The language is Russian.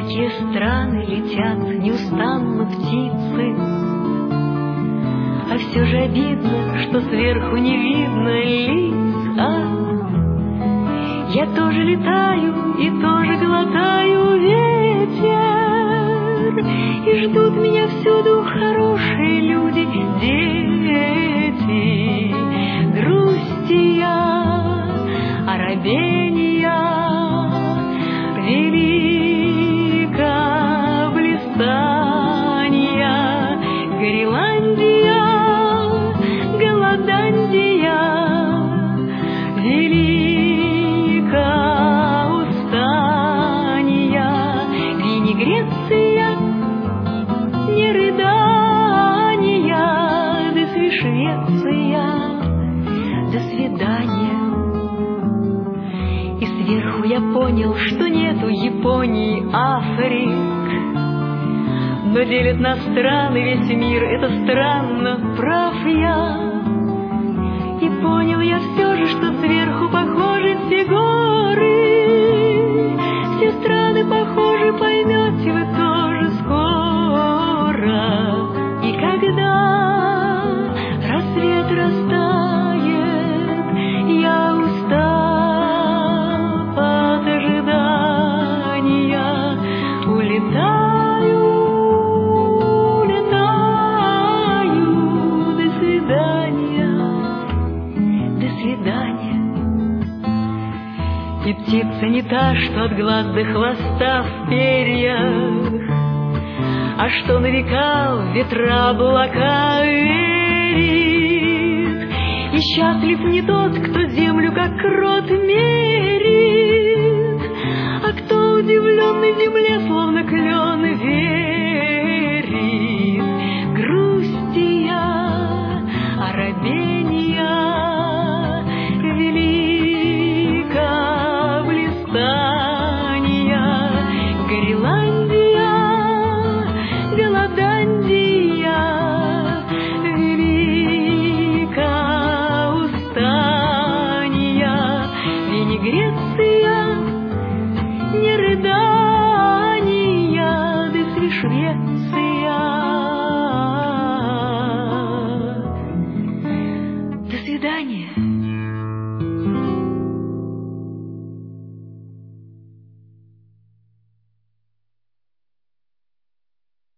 далекие страны летят неустанно птицы, а все же обидно, что сверху не видно лиц. Я тоже летаю и тоже глотаю ветер, и ждут меня всюду хорошие люди, дети. Грустия, оробения, великоблистания, Гренландия, Голландия, великоустания, Греция, не рыдания, до Швеция, до свидания. И сверху я понял, что нету Японии, Африк, но делит на страны весь мир, это странно, прав я. И понял я все же, что сверху похожи все горы, все страны похожи, поймете вы тоже скоро. И когда рассвет растает, я устав от ожидания, улетаю, улетаю, до свидания, до свидания. И птица не та, что от глаз до хвоста в перьях, а что на века в ветра облака верит. И счастлив не тот, кто землю как крот мерит,